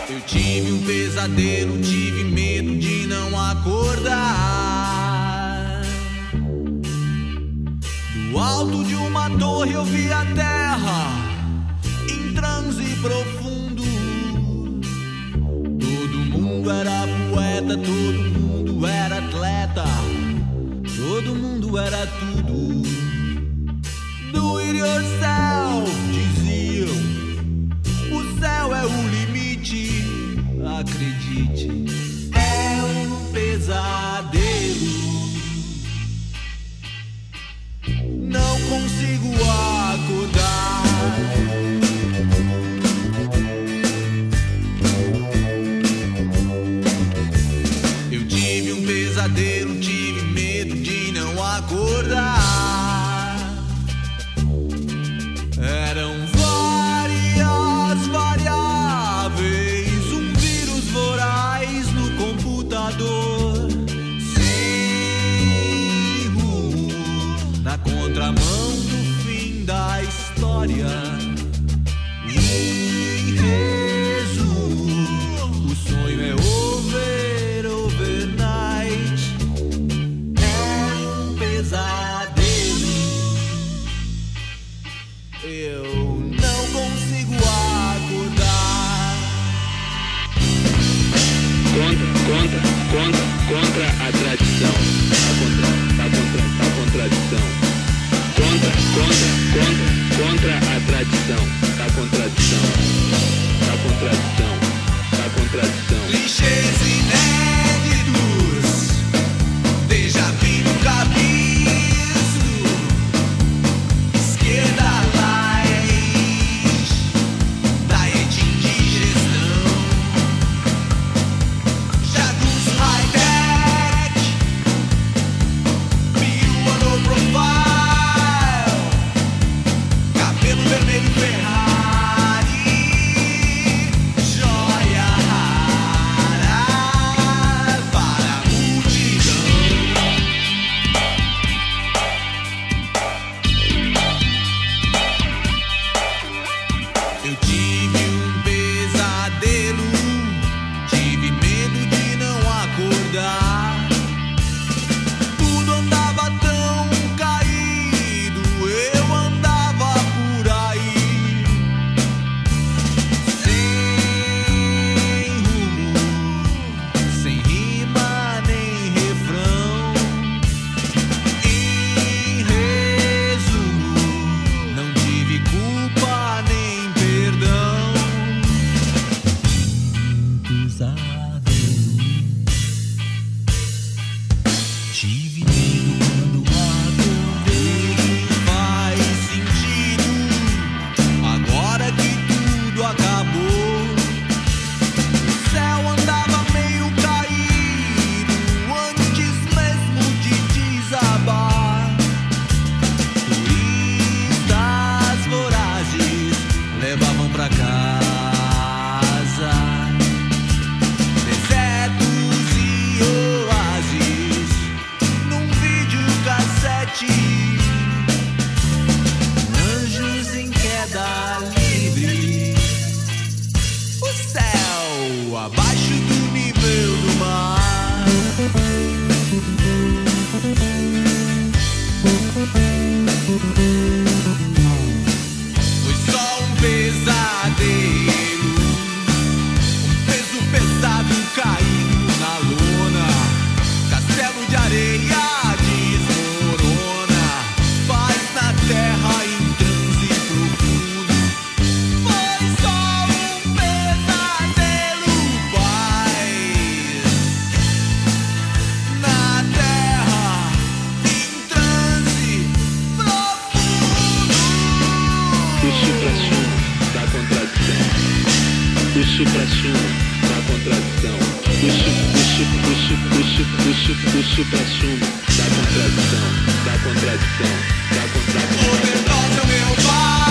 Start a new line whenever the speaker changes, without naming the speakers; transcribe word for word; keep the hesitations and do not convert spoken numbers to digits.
Eu tive um pesadelo, tive medo de não acordar. Do alto de uma torre eu vi a terra em transe profundo. Todo mundo era poeta, todo mundo era atleta, todo mundo era tudo. Do it yourself, diziam. O céu é o limite, acredite. É um pesadelo. Não consigo acordar. Eu tive um pesadelo, tive medo de não acordar. Eram várias variáveis, um vírus voraz no computador, sem rumo, na contramão do fim da história. Em resumo, o sonho é over, overnight. É um pesadelo. Eu não consigo acordar.
Contra, contra, contra, contra a tradição. A contra, a contra, a contradição. Contra, contra, contra, contra a tradição. A contradição. A contradição. A contradição.
Clichês inéditos, déjà vu nunca visto. Esquerda light, diet indigestão, jagunço high-tech, perua no profile, cabelo vermelho Ferrari, joia rara para a multidão. Eu tive um pesadelo, tive medo de não acordar. Tudo andava tão caído, eu andava por aí, sem rumo, sem rima nem refrão. Em resumo, não tive culpa nem perdão. Pesadelo. Tive medo quando acordei. Faz sentido agora que tudo acabou. O céu andava meio caído antes mesmo de desabar. Turistas vorazes levavam pra casa desertos e oásis num videocassete. Anjos em queda livre, o céu abaixo do nível do mar. Foi só um pesadelo, um peso pesado caindo na lona. Castelo de areia desmorona, paz na terra em transe profundo. Foi só um pesadelo, paz na terra em transe profundo.
O supra-sumo da contradição. O supra-sumo da contradição. O su, o su, o su, o su, o su, o supra-sumo da contradição. Da contradição. Da contradição.
Overdose é o meu pai.